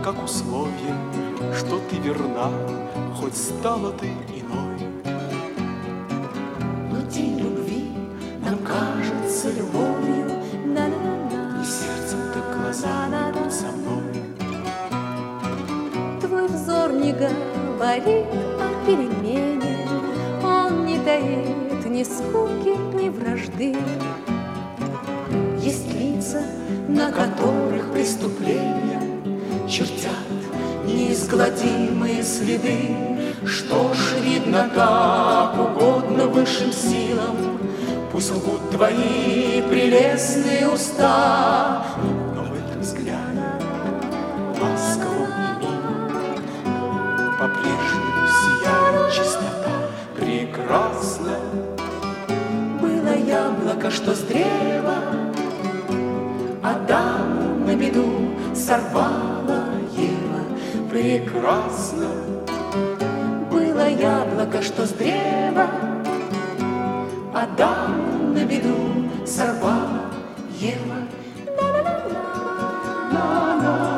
как условие, что ты верна, хоть стала ты иной. Но день любви нам кажется любовью, И сердцем ты глазами будь со мной. твой взор не говорит о перемене, он не таит ни скуки, ни вражды. Есть лица, на которых преступления чертят неизгладимые следы. Что ж, видно, как угодно высшим силам, пусть лгут твои прелестные уста, Но в этом взгляде ласковом и милом по-прежнему сияет чистота. Прекрасно было яблоко, что с древа Адаму на беду сорвала Ева. прекрасно Было яблоко, что с древа Адаму на беду сорвала Ева. На-на-на-на.